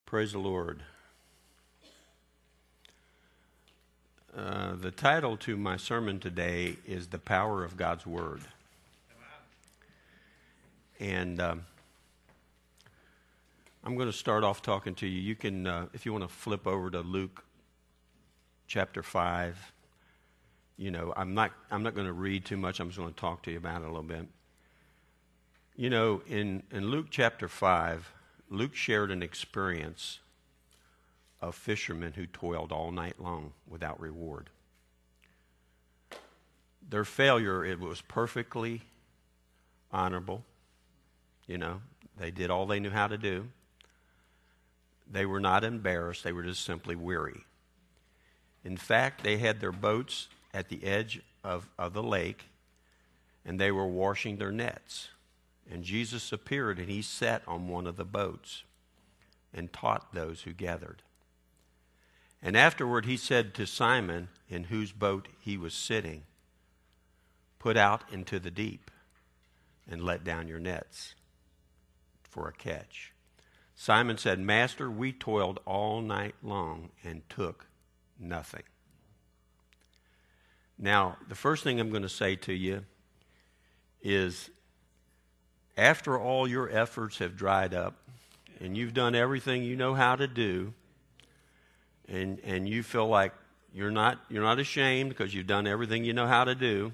Praise the Lord. The title to my sermon today is The Power of God's Word. And I'm going to start off talking to you. You can, if you want to flip over to Luke chapter 5. You know, I'm not going to read too much. I'm just going to talk to you about it a little bit. You know, in Luke chapter 5, Luke shared an experience of fishermen who toiled all night long without reward. Their failure, it was perfectly honorable. You know, they did all they knew how to do. They were not embarrassed. They were just simply weary. In fact, they had their boats at the edge of the lake, and they were washing their nets. And Jesus appeared, and he sat on one of the boats and taught those who gathered. And afterward he said to Simon, in whose boat he was sitting, "Put out into the deep and let down your nets for a catch." Simon said, "Master, we toiled all night long and took nothing." Now, the first thing I'm going to say to you is, after all your efforts have dried up and you've done everything you know how to do, and you feel like you're not ashamed because you've done everything you know how to do,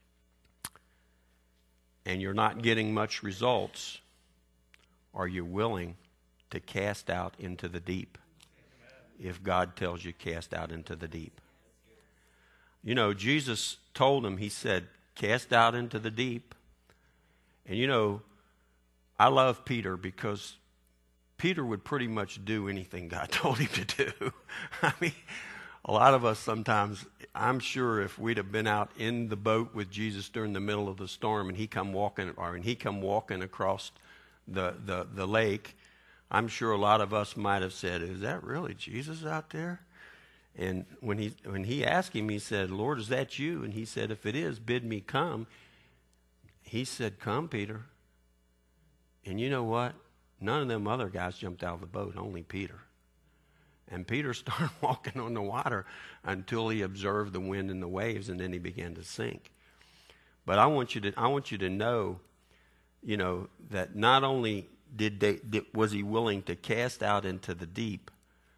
and you're not getting much results, are you willing to cast out into the deep if God tells you cast out into the deep? You know, Jesus told him, he said, cast out into the deep. And you know, I love Peter because Peter would pretty much do anything God told him to do. I mean, a lot of us sometimes, I'm sure if we'd have been out in the boat with Jesus during the middle of the storm and he come walking across the lake, I'm sure a lot of us might have said, "Is that really Jesus out there?" And when he asked him, he said, "Lord, is that you?" And he said, "If it is, bid me come." He said, "Come, Peter." And you know what? None of them other guys jumped out of the boat, only Peter. And Peter started walking on the water until he observed the wind and the waves, and then he began to sink. But I want you to know, you know, that not only was he willing to cast out into the deep,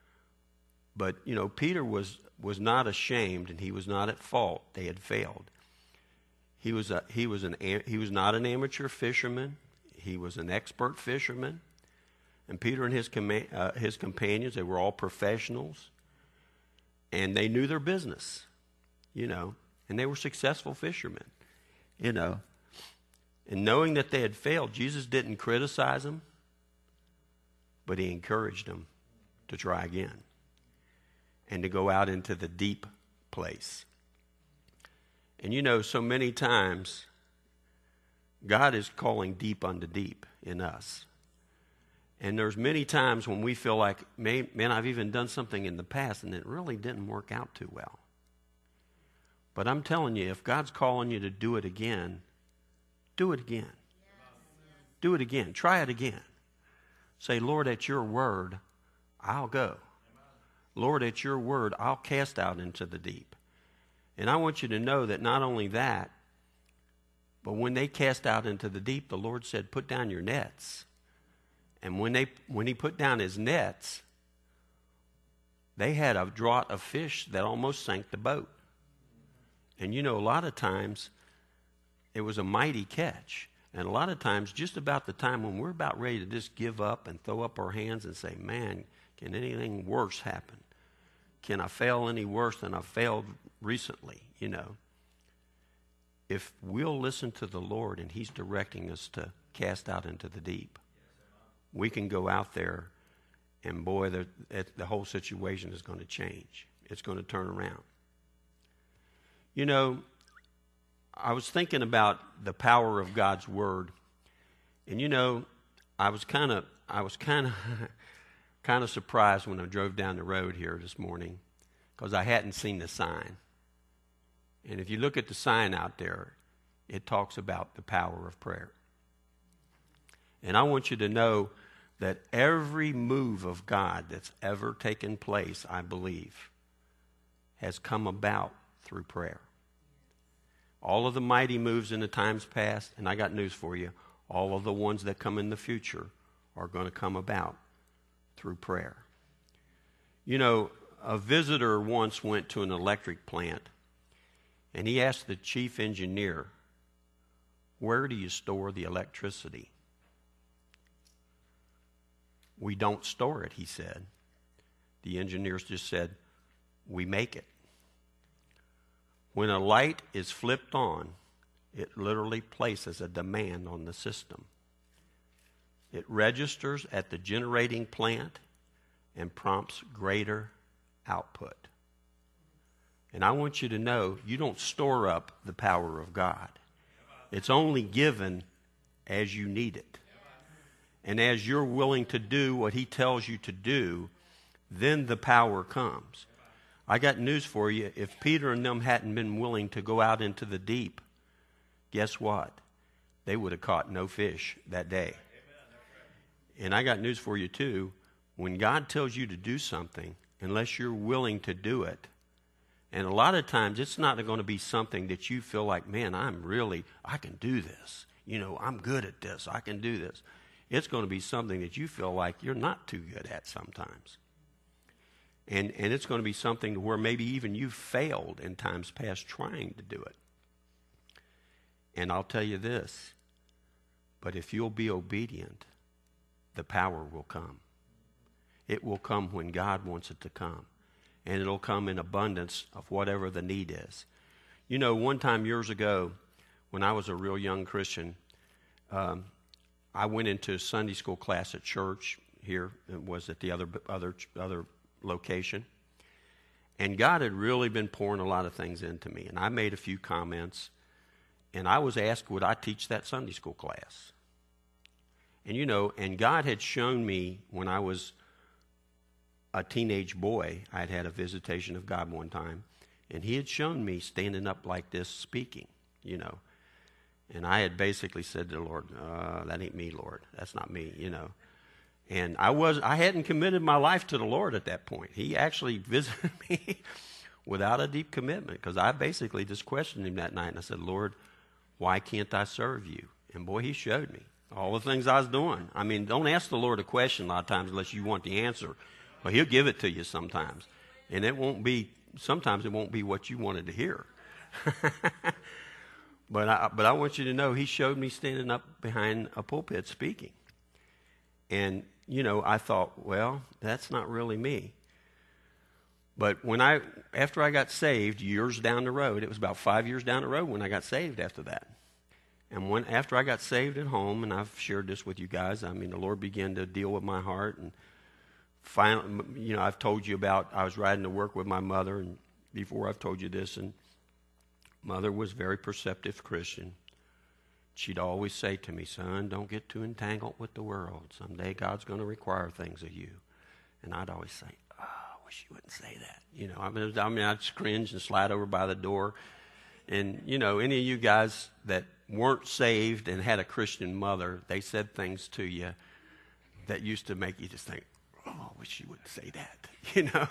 but you know, Peter was not ashamed and he was not at fault. They had failed. He was not an amateur fisherman. He was an expert fisherman. And Peter and his companions, they were all professionals. And they knew their business, you know. And they were successful fishermen, you know. And knowing that they had failed, Jesus didn't criticize them, but he encouraged them to try again and to go out into the deep place. And you know, so many times, God is calling deep unto deep in us. And there's many times when we feel like, man, I've even done something in the past and it really didn't work out too well. But I'm telling you, if God's calling you to do it again, do it again. Do it again. Try it again. Say, "Lord, at your word, I'll go. Lord, at your word, I'll cast out into the deep." And I want you to know that not only that, but when they cast out into the deep, the Lord said, "Put down your nets." And when he put down his nets, they had a draught of fish that almost sank the boat. And you know, a lot of times, it was a mighty catch. And a lot of times, just about the time when we're about ready to just give up and throw up our hands and say, "Man, can anything worse happen? Can I fail any worse than I failed recently?" You know, if we'll listen to the Lord and he's directing us to cast out into the deep, we can go out there and boy, the whole situation is going to change. It's going to turn around. You know, I was thinking about the power of God's word. And you know, I was kind of surprised when I drove down the road here this morning because I hadn't seen the sign. And if you look at the sign out there, it talks about the power of prayer. And I want you to know that every move of God that's ever taken place, I believe, has come about through prayer. All of the mighty moves in the times past, and I got news for you, all of the ones that come in the future are going to come about through prayer. You know, a visitor once went to an electric plant, and he asked the chief engineer, "Where do you store the electricity?" "We don't store it," he said. The engineers just said, "We make it." When a light is flipped on, it literally places a demand on the system. It registers at the generating plant and prompts greater output. And I want you to know, you don't store up the power of God. It's only given as you need it. And as you're willing to do what he tells you to do, then the power comes. I got news for you. If Peter and them hadn't been willing to go out into the deep, guess what? They would have caught no fish that day. And I got news for you too. When God tells you to do something, unless you're willing to do it, and a lot of times it's not going to be something that you feel like, man, I can do this. You know, I'm good at this. I can do this. It's going to be something that you feel like you're not too good at sometimes. And it's going to be something where maybe even you failed in times past trying to do it. And I'll tell you this, but if you'll be obedient, the power will come. It will come when God wants it to come. And it'll come in abundance of whatever the need is. You know, one time years ago, when I was a real young Christian, I went into a Sunday school class at church here. It was at the other location. And God had really been pouring a lot of things into me. And I made a few comments. And I was asked, would I teach that Sunday school class? And you know, and God had shown me when I was a teenage boy, I'd had a visitation of God one time. And he had shown me standing up like this speaking, you know. And I had basically said to the Lord, that ain't me, Lord. That's not me, you know. And I hadn't committed my life to the Lord at that point. He actually visited me without a deep commitment, because I basically just questioned him that night. And I said, Lord, why can't I serve you? And boy, he showed me all the things I was doing. I mean, don't ask the Lord a question a lot of times unless you want the answer. But he'll give it to you sometimes. And sometimes it won't be what you wanted to hear. But I want you to know, he showed me standing up behind a pulpit speaking. And, you know, I thought, well, that's not really me. But after I got saved, years down the road, it was about 5 years down the road when I got saved after that. And after I got saved at home, and I've shared this with you guys, I mean, the Lord began to deal with my heart. And finally, you know, I've told you about, I was riding to work with my mother, and before I've told you this, and Mother was a very perceptive Christian. She'd always say to me, son, don't get too entangled with the world. Someday God's going to require things of you. And I'd always say, I wish you wouldn't say that. You know, I mean, I'd cringe and slide over by the door. And, you know, any of you guys that weren't saved and had a Christian mother, they said things to you that used to make you just think, I wish you wouldn't say that, you know.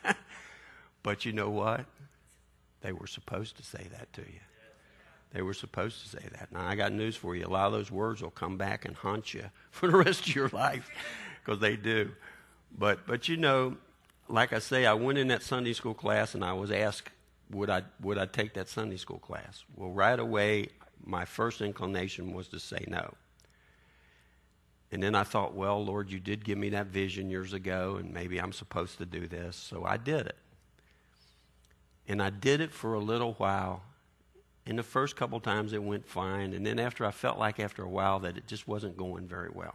But you know what? They were supposed to say that to you. They were supposed to say that. Now, I got news for you. A lot of those words will come back and haunt you for the rest of your life, because they do. But you know, like I say, I went in that Sunday school class, and I was asked, would I take that Sunday school class? Well, right away, my first inclination was to say no. And then I thought, well, Lord, you did give me that vision years ago, and maybe I'm supposed to do this. So I did it. And I did it for a little while. And the first couple times it went fine. And then I felt like after a while that it just wasn't going very well.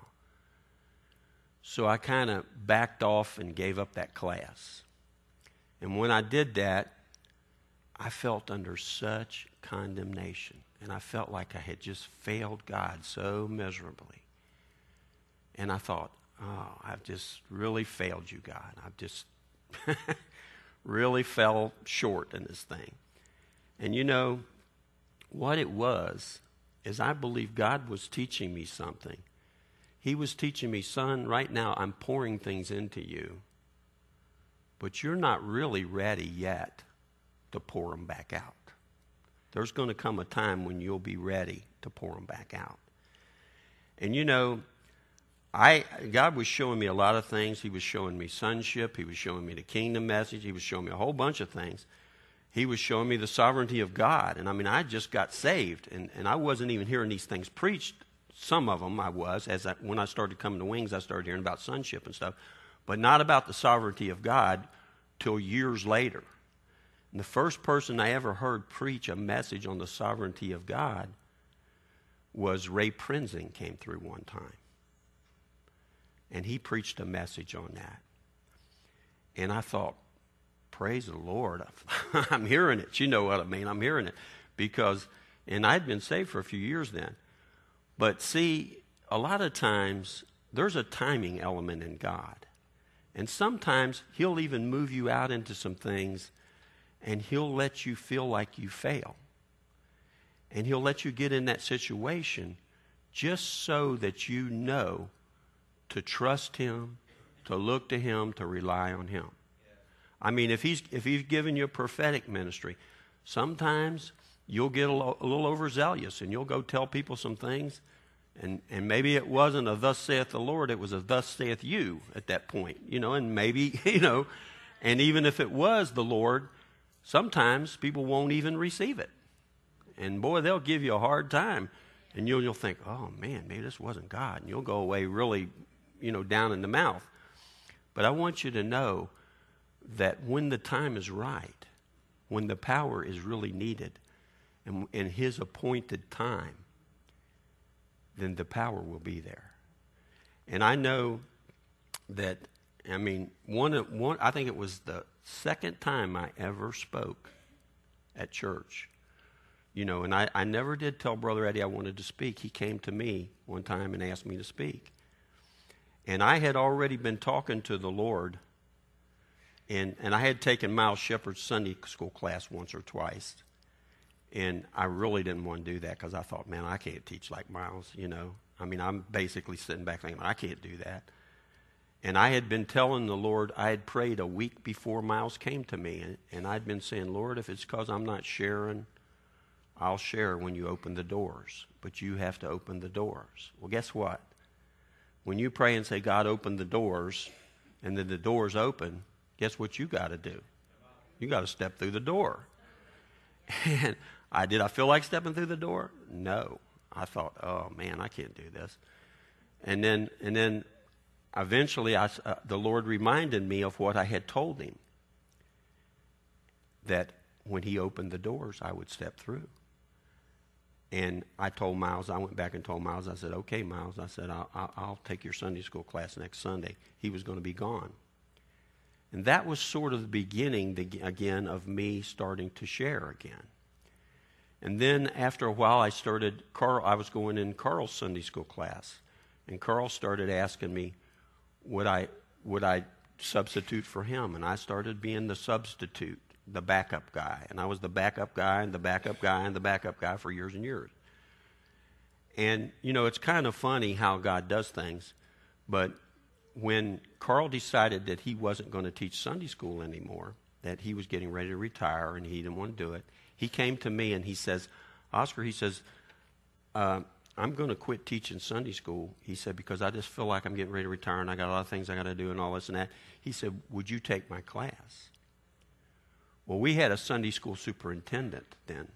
So I kind of backed off and gave up that class. And when I did that, I felt under such condemnation. And I felt like I had just failed God so miserably. And I thought, I've just really failed you, God. I've just really fell short in this thing. And you know, what it was is I believe God was teaching me something. he was teaching me, son, right now I'm pouring things into you, but you're not really ready yet to pour them back out. There's going to come a time when you'll be ready to pour them back out. And you know, God was showing me a lot of things. He was showing me sonship. He was showing me the kingdom message. He was showing me a whole bunch of things. He was showing me the sovereignty of God. And I mean, I just got saved, and I wasn't even hearing these things preached. Some of them I was. When I started coming to Wings, I started hearing about sonship and stuff, but not about the sovereignty of God till years later. And the first person I ever heard preach a message on the sovereignty of God was Ray Prinzing. Came through one time. And he preached a message on that. And I thought, praise the Lord, I'm hearing it. You know what I mean? I'm hearing it. And I'd been saved for a few years then. But see, a lot of times, there's a timing element in God. And sometimes he'll even move you out into some things, and he'll let you feel like you fail. And he'll let you get in that situation just so that you know to trust him, to look to him, to rely on him. I mean, if he's given you a prophetic ministry, sometimes you'll get a little overzealous and you'll go tell people some things, and maybe it wasn't a thus saith the Lord, it was a thus saith you at that point, you know, and maybe, you know, and even if it was the Lord, sometimes people won't even receive it. And boy, they'll give you a hard time, and you'll think, oh man, maybe this wasn't God, and you'll go away really, you know, down in the mouth. But I want you to know that when the time is right, when the power is really needed, and in his appointed time, then the power will be there. And I know that, I mean, I think it was the second time I ever spoke at church. You know, and I never did tell Brother Eddie I wanted to speak. He came to me one time and asked me to speak. And I had already been talking to the Lord, and I had taken Miles Shepard's Sunday school class once or twice. And I really didn't want to do that because I thought, man, I can't teach like Miles, you know. I mean, I'm basically sitting back thinking, I can't do that. And I had been telling the Lord, I had prayed a week before Miles came to me, and I'd been saying, Lord, if it's because I'm not sharing, I'll share when you open the doors. But you have to open the doors. Well, guess what? When you pray and say, God, open the doors, and then the doors open, guess what you got to do? You got to step through the door. And did I feel like stepping through the door? No. I thought, oh man, I can't do this. And then eventually the Lord reminded me of what I had told him, that when he opened the doors, I would step through. And I told Miles, I went back and told Miles, I said, okay, Miles, I said, I'll take your Sunday school class next Sunday. He was going to be gone. And that was sort of the beginning, again, of me starting to share again. And then after a while, I was going in Carl's Sunday school class. And Carl started asking me, would I substitute for him? And I started being the substitute, the backup guy. And I was the backup guy and the backup guy and the backup guy for years and years. And, you know, it's kind of funny how God does things. But when Carl decided that he wasn't going to teach Sunday school anymore, that he was getting ready to retire and he didn't want to do it, he came to me and he says, Oscar, he says, I'm going to quit teaching Sunday school. He said, because I just feel like I'm getting ready to retire and I got a lot of things I got to do and all this and that. He said, would you take my class? Well, we had a Sunday school superintendent then.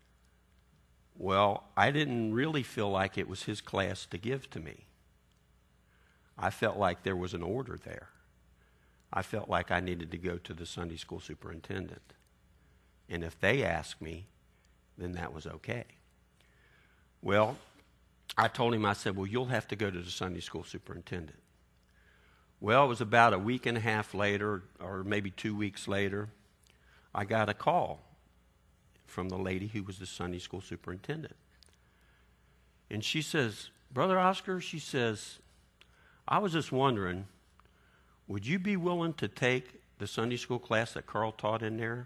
Well, I didn't really feel like it was his class to give to me. I felt like there was an order there. I felt like I needed to go to the Sunday school superintendent. And if they asked me, then that was okay. Well, I told him, I said, well, you'll have to go to the Sunday school superintendent. Well, it was about a week and a half later, or maybe 2 weeks later, I got a call from the lady who was the Sunday school superintendent. And she says, Brother Oscar, she says, I was just wondering, would you be willing to take the Sunday school class that Carl taught in there?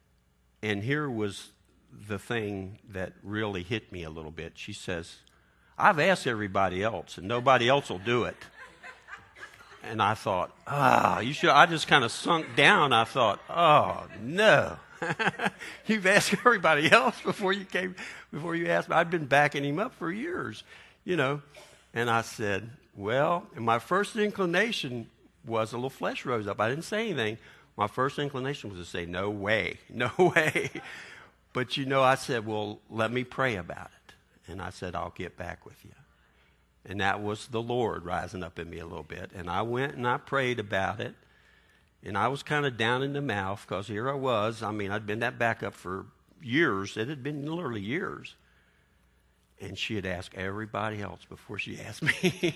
And here was the thing that really hit me a little bit. She says, I've asked everybody else, and nobody else will do it. And I thought, you should. I just kind of sunk down. I thought, oh, no. You've asked everybody else before you asked me. I'd been backing him up for years, And I said, well, and my first inclination was a little flesh rose up. I didn't say anything. My first inclination was to say, no way, no way. But, I said, well, let me pray about it. And I said, I'll get back with you. And that was the Lord rising up in me a little bit. And I went and I prayed about it. And I was kind of down in the mouth because here I was. I mean, I'd been that backup for years. It had been literally years. And she had asked everybody else before she asked me.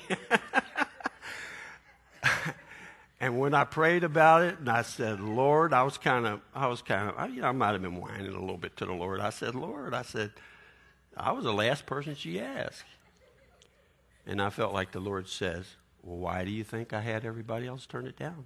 And when I prayed about it and I said, Lord, I might have been whining a little bit to the Lord. I said, Lord, I was the last person she asked. And I felt like the Lord says, well, why do you think I had everybody else turn it down?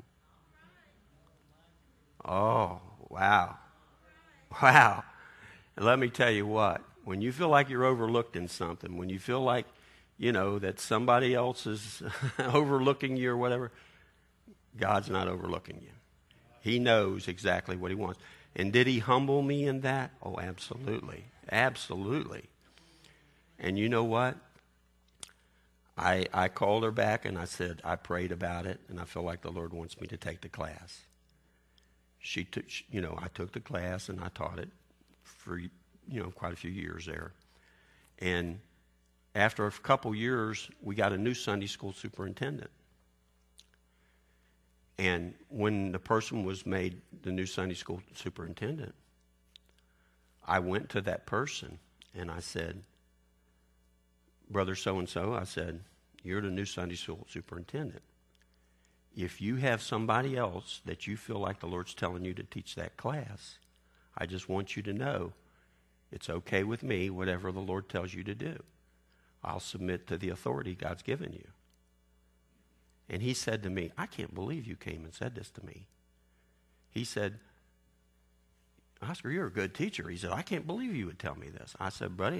Oh, wow. Wow. And let me tell you what, when you feel like you're overlooked in something, when you feel like, that somebody else is overlooking you or whatever, God's not overlooking you. He knows exactly what he wants. And did he humble me in that? Oh, absolutely. Absolutely. And you know what? I called her back and I said, I prayed about it and I feel like the Lord wants me to take the class. I took the class and I taught it for, quite a few years there. And after a couple years, we got a new Sunday school superintendent. And when the person was made the new Sunday school superintendent, I went to that person and I said, Brother so-and-so, I said, you're the new Sunday school superintendent. If you have somebody else that you feel like the Lord's telling you to teach that class, I just want you to know it's okay with me, whatever the Lord tells you to do. I'll submit to the authority God's given you. And he said to me, I can't believe you came and said this to me. He said, Oscar, you're a good teacher. He said, I can't believe you would tell me this. I said, buddy,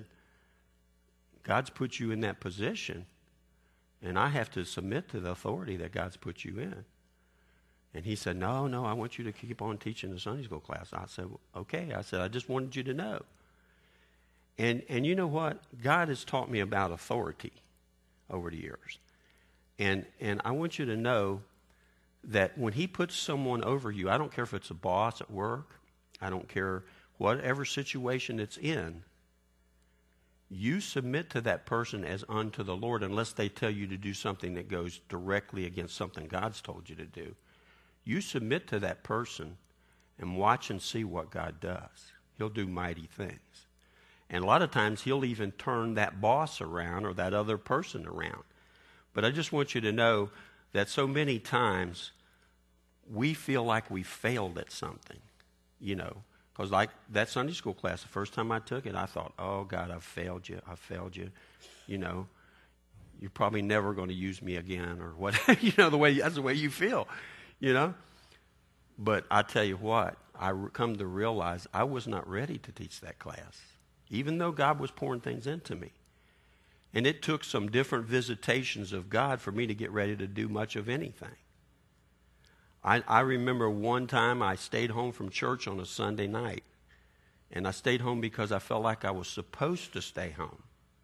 God's put you in that position, and I have to submit to the authority that God's put you in. And he said, no, I want you to keep on teaching the Sunday school class. I said, well, okay. I said, I just wanted you to know. And you know what? God has taught me about authority over the years. And I want you to know that when he puts someone over you, I don't care if it's a boss at work, I don't care whatever situation it's in, you submit to that person as unto the Lord unless they tell you to do something that goes directly against something God's told you to do. You submit to that person and watch and see what God does. He'll do mighty things. And a lot of times he'll even turn that boss around or that other person around. But I just want you to know that so many times we feel like we failed at something, Because like that Sunday school class, the first time I took it, I thought, oh, God, I've failed you. You're probably never going to use me again or whatever. That's the way you feel, But I tell you what, I come to realize I was not ready to teach that class, even though God was pouring things into me. And it took some different visitations of God for me to get ready to do much of anything. I remember one time I stayed home from church on a Sunday night. And I stayed home because I felt like I was supposed to stay home.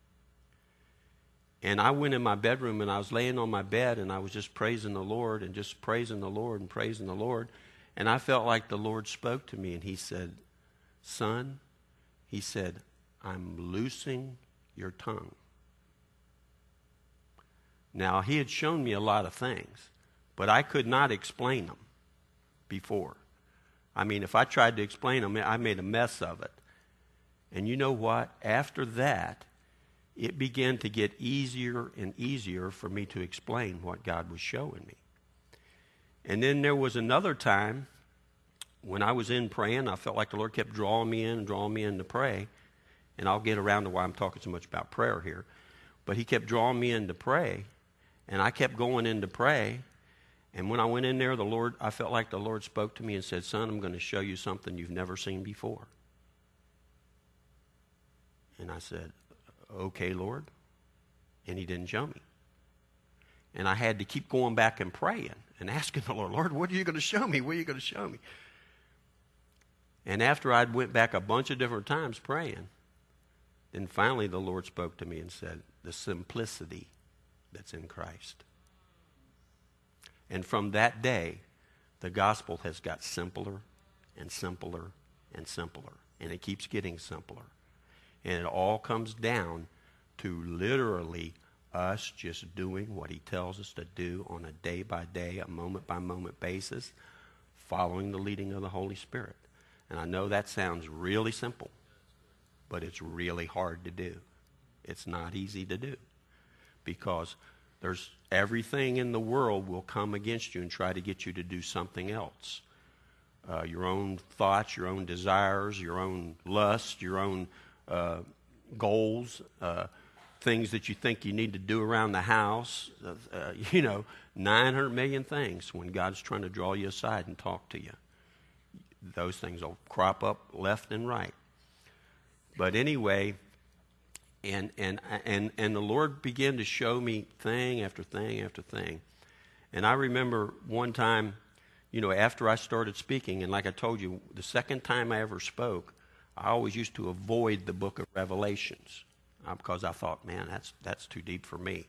And I went in my bedroom and I was laying on my bed and I was just praising the Lord and just praising the Lord and praising the Lord. And I felt like the Lord spoke to me and he said, son, he said, I'm loosing your tongue. Now, he had shown me a lot of things, but I could not explain them before. I mean, if I tried to explain them, I made a mess of it. And you know what? After that, it began to get easier and easier for me to explain what God was showing me. And then there was another time when I was in praying, I felt like the Lord kept drawing me in to pray. And I'll get around to why I'm talking so much about prayer here. But he kept drawing me in to pray. And I kept going in to pray. And when I went in there, I felt like the Lord spoke to me and said, son, I'm going to show you something you've never seen before. And I said, okay, Lord, And he didn't show me. And I had to keep going back and praying and asking the Lord, Lord, what are you going to show me? What are you going to show me? And after I went back a bunch of different times praying, then finally the Lord spoke to me and said, the simplicity that's in Christ. And from that day, the gospel has got simpler and simpler and simpler. And it keeps getting simpler. And it all comes down to literally us just doing what he tells us to do on a day-by-day, a moment-by-moment basis, following the leading of the Holy Spirit. And I know that sounds really simple, but it's really hard to do. It's not easy to do because there's everything in the world will come against you and try to get you to do something else. Your own thoughts, your own desires, your own lust, your own goals, things that you think you need to do around the house, 900 million things when God's trying to draw you aside and talk to you. Those things will crop up left and right. But anyway, and the Lord began to show me thing after thing after thing. And I remember one time, after I started speaking, and like I told you, the second time I ever spoke, I always used to avoid the book of Revelations because I thought, man, that's too deep for me.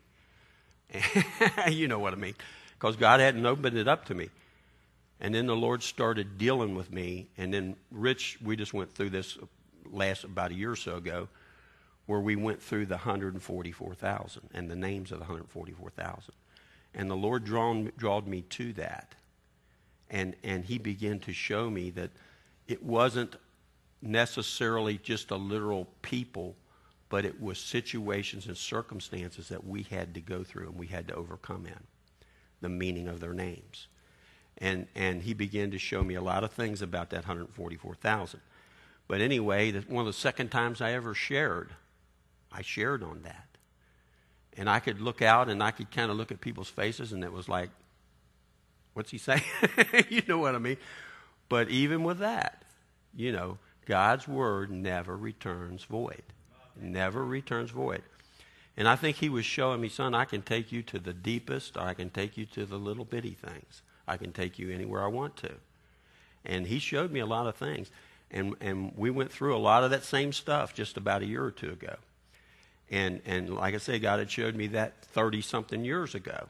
You know what I mean? Because God hadn't opened it up to me. And then the Lord started dealing with me. And then Rich, we just went through this about a year or so ago, where we went through the 144,000 and the names of the 144,000. And the Lord drawed me to that. And he began to show me that it wasn't necessarily just a literal people, but it was situations and circumstances that we had to go through and we had to overcome in the meaning of their names. And he began to show me a lot of things about that 144,000. But anyway, one of the second times I ever shared, I shared on that. And I could look out and I could kind of look at people's faces and it was like, what's he saying? You know what I mean? But even with that, God's word never returns void. Never returns void. And I think he was showing me, son, I can take you to the deepest, or I can take you to the little bitty things. I can take you anywhere I want to. And he showed me a lot of things. And we went through a lot of that same stuff just about a year or two ago. And like I say, God had showed me that 30-something years ago,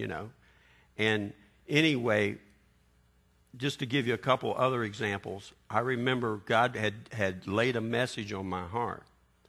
And anyway, just to give you a couple other examples, I remember God had laid a message on my heart.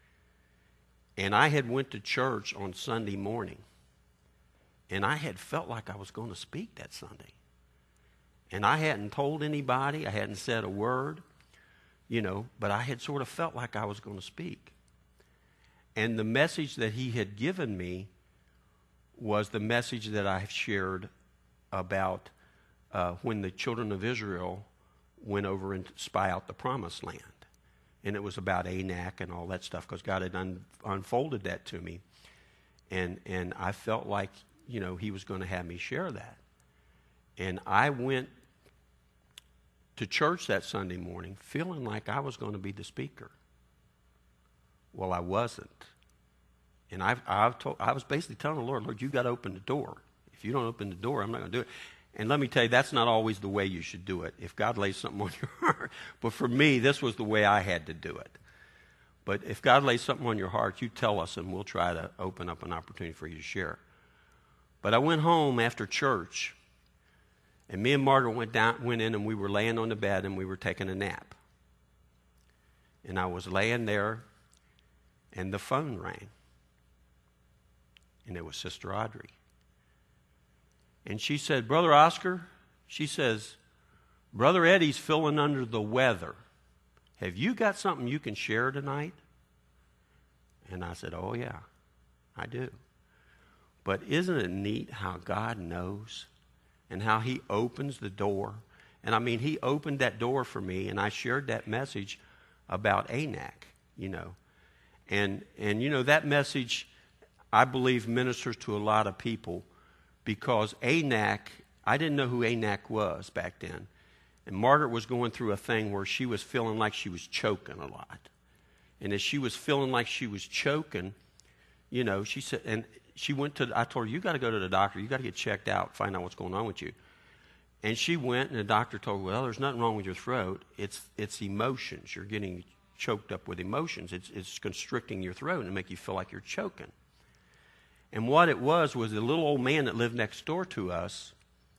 And I had went to church on Sunday morning. And I had felt like I was going to speak that Sunday. And I hadn't told anybody. I hadn't said a word, but I had sort of felt like I was going to speak. And the message that he had given me was the message that I shared about when the children of Israel went over and spy out the promised land. And it was about Anak and all that stuff because God had unfolded that to me. And I felt like, he was going to have me share that. And I went to church that Sunday morning feeling like I was going to be the speaker. Well, I wasn't. And I was basically telling the Lord, you got to open the door. If you don't open the door, I'm not going to do it. And let me tell you, that's not always the way you should do it, if God lays something on your heart. But for me, this was the way I had to do it. But if God lays something on your heart, you tell us, and we'll try to open up an opportunity for you to share. But I went home after church, and me and Margaret went in, and we were laying on the bed, and we were taking a nap. And I was laying there, and the phone rang. And it was Sister Audrey. And she said, Brother Oscar, she says, Brother Eddie's feeling under the weather. Have you got something you can share tonight? And I said, oh, yeah, I do. But isn't it neat how God knows and how he opens the door? And I mean, he opened that door for me, and I shared that message about Anak, And that message, I believe, ministers to a lot of people. Because Anak, I didn't know who Anak was back then. And Margaret was going through a thing where she was feeling like she was choking a lot. And as she was feeling like she was choking, she said, and I told her, you got to go to the doctor. You got to get checked out, find out what's going on with you. And she went, and the doctor told her, well, there's nothing wrong with your throat. It's emotions. You're getting choked up with emotions. It's constricting your throat and make you feel like you're choking. And what it was the little old man that lived next door to us.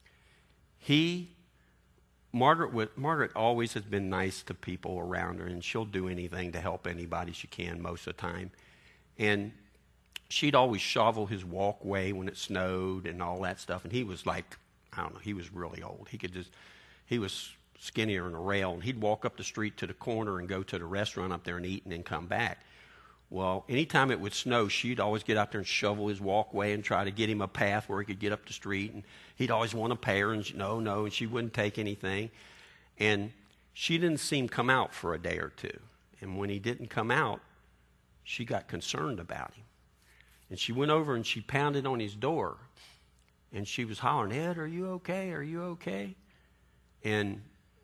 Margaret always has been nice to people around her, and she'll do anything to help anybody she can most of the time. And she'd always shovel his walkway when it snowed and all that stuff. And he was like, I don't know, he was really old. He was skinnier than a rail, and he'd walk up the street to the corner and go to the restaurant up there and eat and then come back. Well, anytime it would snow, she'd always get out there and shovel his walkway and try to get him a path where he could get up the street. And he'd always want to pay her, and no, and she wouldn't take anything. And she didn't see him come out for a day or two. And when he didn't come out, she got concerned about him. And she went over and she pounded on his door. And she was hollering, Ed, are you okay? Are you okay? And,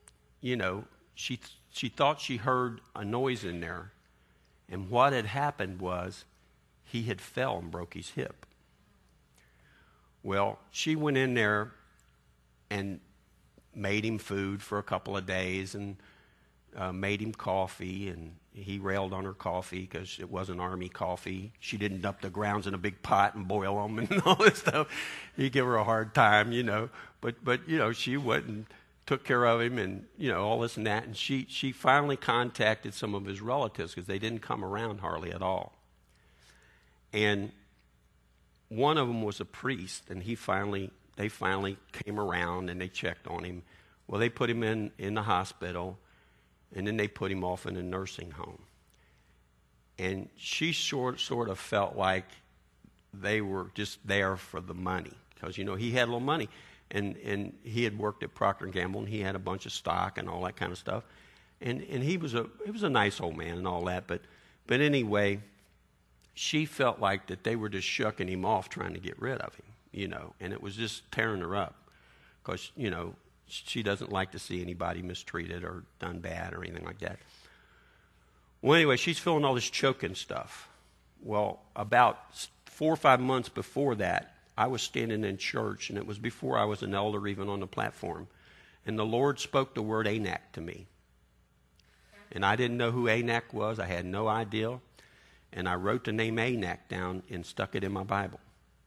she thought she heard a noise in there. And what had happened was he had fell and broke his hip. Well, she went in there and made him food for a couple of days and made him coffee, and he railed on her coffee because it wasn't Army coffee. She didn't dump the grounds in a big pot and boil them and all this stuff. He'd give her a hard time, But she went and took care of him and, all this and that. And she finally contacted some of his relatives because they didn't come around hardly at all. And one of them was a priest, and they finally came around and they checked on him. Well, they put him in the hospital, and then they put him off in a nursing home. And she sort of felt like they were just there for the money because, he had a little money. And he had worked at Procter & Gamble, and he had a bunch of stock and all that kind of stuff. And he was a nice old man and all that. But anyway, she felt like that they were just shucking him off trying to get rid of him, And it was just tearing her up because, she doesn't like to see anybody mistreated or done bad or anything like that. Well, anyway, she's feeling all this choking stuff. Well, about 4 or 5 months before that, I was standing in church, and it was before I was an elder even on the platform. And the Lord spoke the word Anak to me. And I didn't know who Anak was. I had no idea. And I wrote the name Anak down and stuck it in my Bible.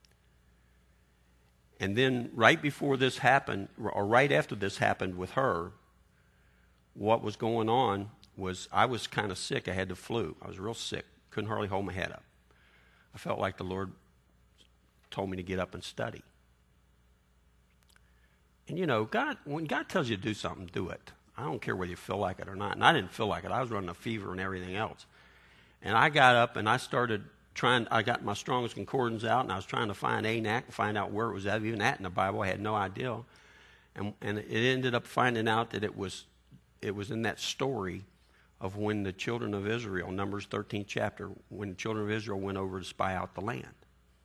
And then right before this happened, or right after this happened with her, what was going on was I was kind of sick. I had the flu. I was real sick. Couldn't hardly hold my head up. I felt like the Lord told me to get up and study. And when God tells you to do something, do it. I don't care whether you feel like it or not. And I didn't feel like it. I was running a fever and everything else. And I got up and I started I got my Strong's Concordance out, and I was trying to find Anak and find out where it was at. Even that in the Bible, I had no idea. And it ended up finding out that it was in that story of when the children of Israel, Numbers 13th chapter, when the children of Israel went over to spy out the land.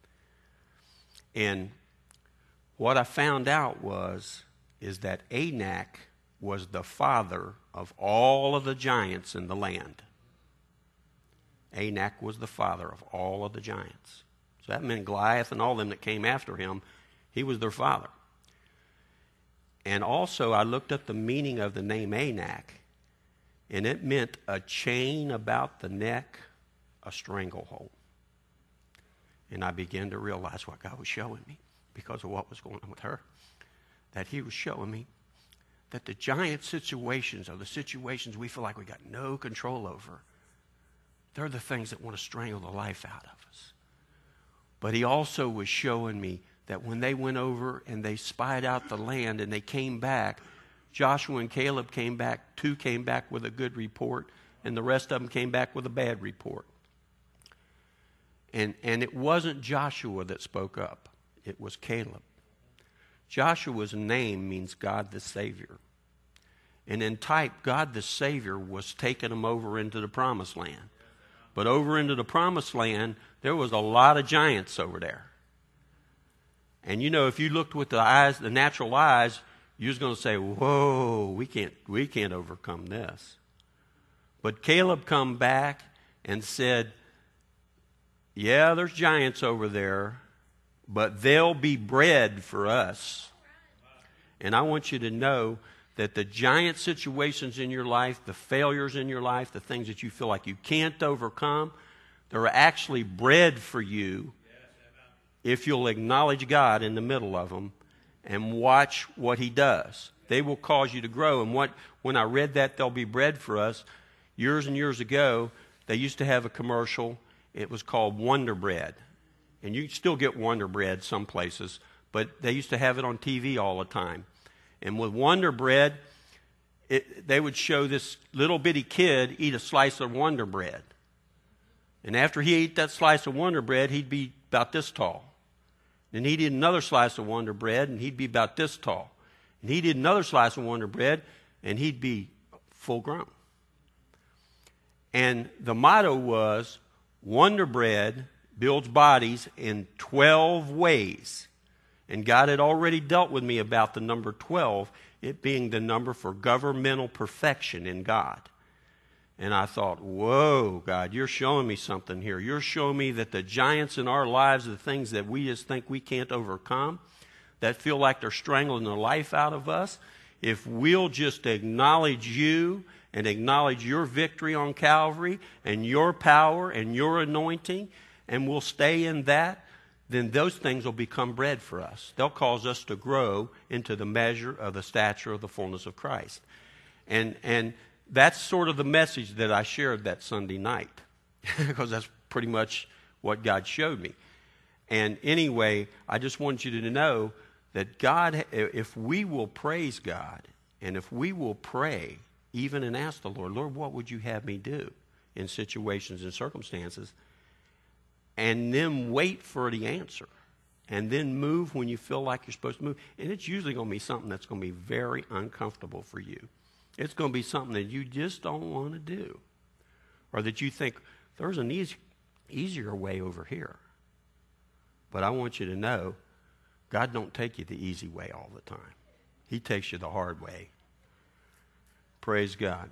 And what I found out is that Anak was the father of all of the giants in the land. Anak was the father of all of the giants. So that meant Goliath and all them that came after him, he was their father. And also I looked up the meaning of the name Anak, and it meant a chain about the neck, a stranglehold. And I began to realize what God was showing me because of what was going on with her. That he was showing me that the giant situations are the situations we feel like we got no control over. They're the things that want to strangle the life out of us. But he also was showing me that when they went over and they spied out the land and they came back, Joshua and Caleb came back. 2 came back with a good report, and the rest of them came back with a bad report. And it wasn't Joshua that spoke up. It was Caleb. Joshua's name means God the Savior. And in type, God the Savior was taking them over into the Promised Land. But over into the Promised Land, there was a lot of giants over there. And if you looked with the eyes, the natural eyes, you're just going to say, whoa, we can't overcome this. But Caleb come back and said, yeah, there's giants over there, but they'll be bread for us. And I want you to know that the giant situations in your life, the failures in your life, the things that you feel like you can't overcome, they're actually bread for you if you'll acknowledge God in the middle of them and watch what He does. They will cause you to grow. And when I read that, they'll be bread for us, years and years ago, they used to have a commercial. It was called Wonder Bread. And you still get Wonder Bread some places, but they used to have it on TV all the time. And with Wonder Bread, they would show this little bitty kid eat a slice of Wonder Bread. And after he ate that slice of Wonder Bread, he'd be about this tall. Then he'd eat another slice of Wonder Bread, and he'd be about this tall. And he'd eat another slice of Wonder Bread, and he'd be full grown. And the motto was, Wonder Bread builds bodies in 12 ways. And God had already dealt with me about the number 12, it being the number for governmental perfection in God. And I thought, whoa, God, you're showing me something here. You're showing me that the giants in our lives, the things that we just think we can't overcome, that feel like they're strangling the life out of us, if we'll just acknowledge you and acknowledge your victory on Calvary and your power and your anointing, and we'll stay in that, then those things will become bread for us. They'll cause us to grow into the measure of the stature of the fullness of Christ. And that's sort of the message that I shared that Sunday night, because that's pretty much what God showed me. And anyway, I just want you to know that God, if we will praise God, and if we will pray, even and ask the Lord, Lord, what would you have me do in situations and circumstances? And then wait for the answer. And then move when you feel like you're supposed to move. And it's usually going to be something that's going to be very uncomfortable for you. It's going to be something that you just don't want to do. Or that you think, there's an easier way over here. But I want you to know, God don't take you the easy way all the time. He takes you the hard way. Praise God.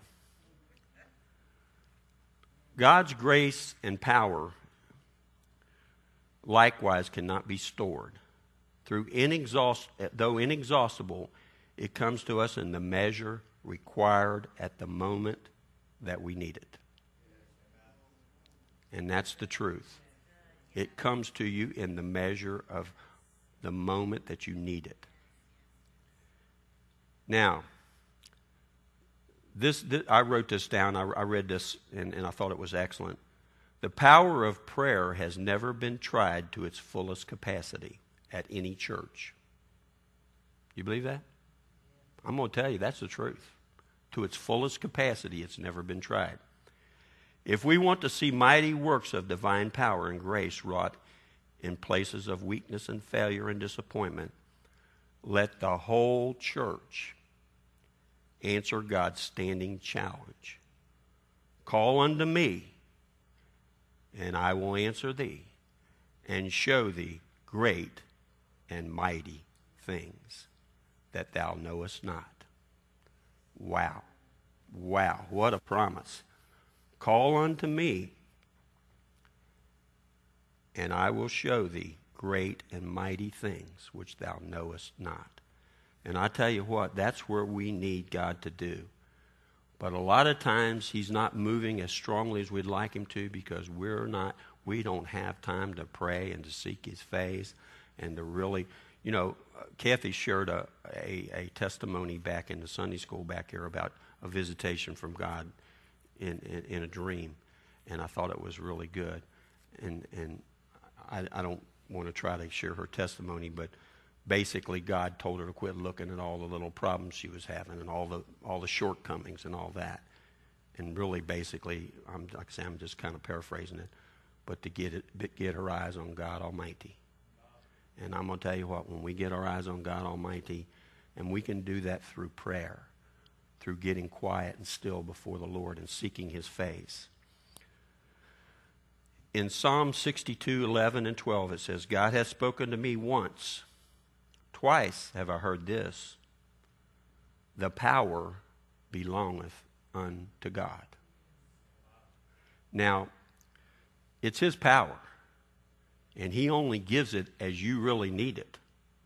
God's grace and power likewise cannot be stored. Though inexhaustible, it comes to us in the measure required at the moment that we need it. And that's the truth. It comes to you in the measure of the moment that you need it. Now, this I wrote this down. I read this and I thought it was excellent. The power of prayer has never been tried to its fullest capacity at any church. You believe that? I'm going to tell you that's the truth. To its fullest capacity, it's never been tried. If we want to see mighty works of divine power and grace wrought in places of weakness and failure and disappointment, let the whole church answer God's standing challenge. Call unto me, and I will answer thee, and show thee great and mighty things that thou knowest not. Wow. Wow, what a promise. Call unto me, and I will show thee great and mighty things which thou knowest not. And I tell you what, that's where we need God to do. But a lot of times He's not moving as strongly as we'd like Him to, because we don't have time to pray and to seek His face and to really, Kathy shared a testimony back in the Sunday school back here about a visitation from God in a dream, and I thought it was really good. And I don't want to try to share her testimony, but basically God told her to quit looking at all the little problems she was having and all the shortcomings and all that. And really, basically, like I say, I'm just kind of paraphrasing it, but to get her eyes on God Almighty. And I'm going to tell you what, when we get our eyes on God Almighty, and we can do that through prayer, through getting quiet and still before the Lord and seeking His face. In Psalm 62:11 and 12, it says, God hath spoken to me once, twice have I heard this, the power belongeth unto God. Now, it's His power. And he only gives it as you really need it.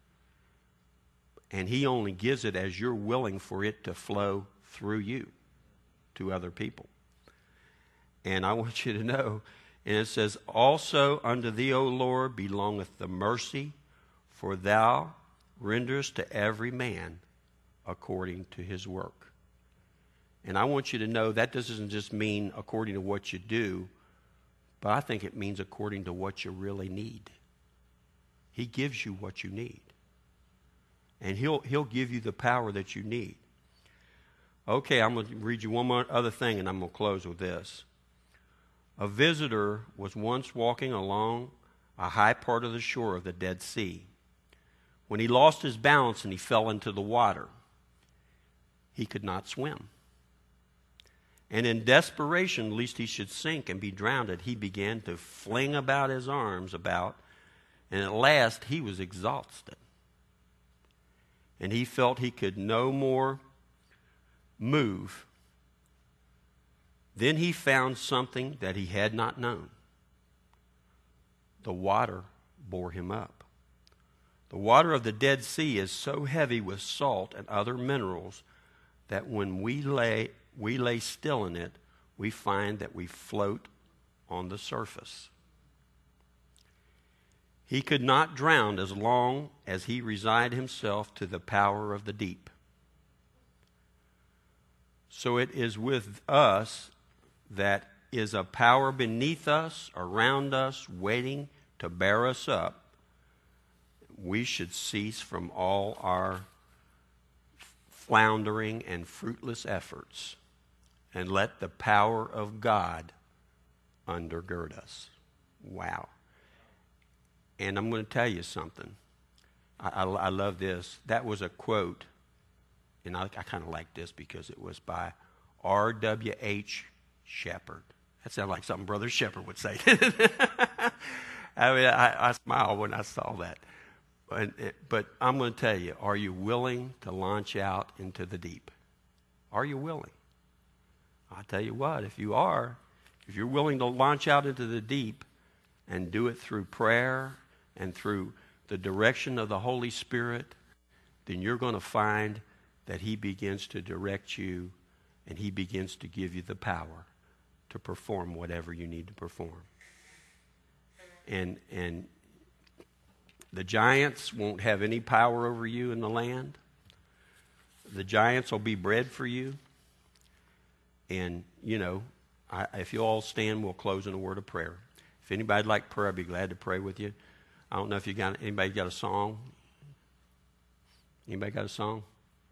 And he only gives it as you're willing for it to flow through you to other people. And I want you to know, and it says, also unto thee, O Lord, belongeth the mercy, for thou renderest to every man according to his work. And I want you to know that doesn't just mean according to what you do, but I think it means according to what you really need. He gives you what you need. And he'll give you the power that you need. Okay, I'm going to read you one more other thing, and I'm going to close with this. A visitor was once walking along a high part of the shore of the Dead Sea when he lost his balance and he fell into the water. He could not swim. And in desperation, lest he should sink and be drowned, he began to fling about his arms about, and at last he was exhausted. And he felt he could no more move. Then he found something that he had not known. The water bore him up. The water of the Dead Sea is so heavy with salt and other minerals that when we lay still in it, we find that we float on the surface. He could not drown as long as he resigned himself to the power of the deep. So it is with us that is a power beneath us, around us, waiting to bear us up. We should cease from all our floundering and fruitless efforts and let the power of God undergird us. Wow. And I'm going to tell you something. I love this. That was a quote, and I kind of like this because it was by R.W.H. Shepherd. That sounded like something Brother Shepherd would say. I mean, I smiled when I saw that. But I'm going to tell you, are you willing to launch out into the deep? Are you willing? I'll tell you what, if you're willing to launch out into the deep and do it through prayer and through the direction of the Holy Spirit, then you're going to find that He begins to direct you and He begins to give you the power to perform whatever you need to perform. And the giants won't have any power over you in the land. The giants will be bread for you. And, if you all stand, we'll close in a word of prayer. If anybody'd like prayer, I'd be glad to pray with you. I don't know if anybody got a song? Anybody got a song?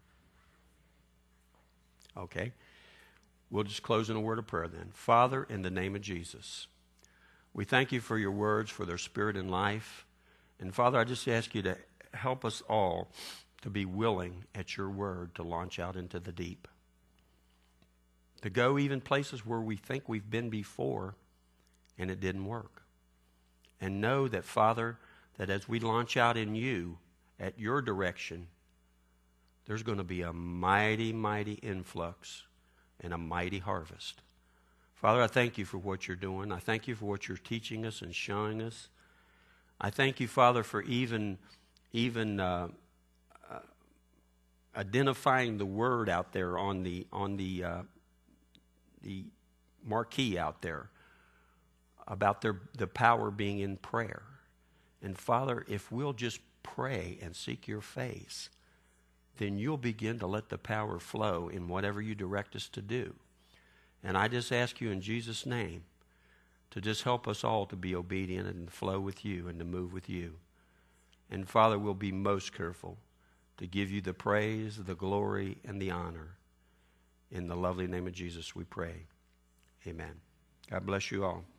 Okay. We'll just close in a word of prayer then. Father, in the name of Jesus, we thank you for your words, for their spirit and life. And Father, I just ask you to help us all to be willing at your word to launch out into the deep. To go even places where we think we've been before and it didn't work. And know that, Father, that as we launch out in you, at your direction, there's going to be a mighty, mighty influx and a mighty harvest. Father, I thank you for what you're doing. I thank you for what you're teaching us and showing us. I thank you, Father, for even identifying the word out there on the marquee out there about the power being in prayer. And Father, if we'll just pray and seek your face, then you'll begin to let the power flow in whatever you direct us to do. And I just ask you in Jesus' name to just help us all to be obedient and flow with you and to move with you. And Father, we'll be most careful to give you the praise, the glory, and the honor. In the lovely name of Jesus we pray. Amen. God bless you all.